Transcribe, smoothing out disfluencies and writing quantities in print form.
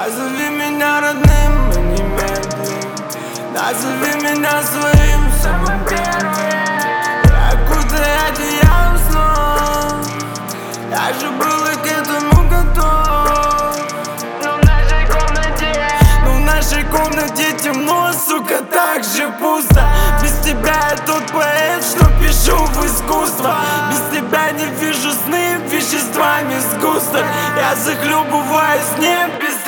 Назови меня родным, мы не медлим. Назови меня своим самым первым. Я окутай одеялом снова. Я же был и к этому готов. Но в нашей комнате темно, сука, так же пусто. Без тебя я тот поэт, что пишу в искусство. Без тебя не вижу сны, веществами сгусток. Я захлебываюсь в небе.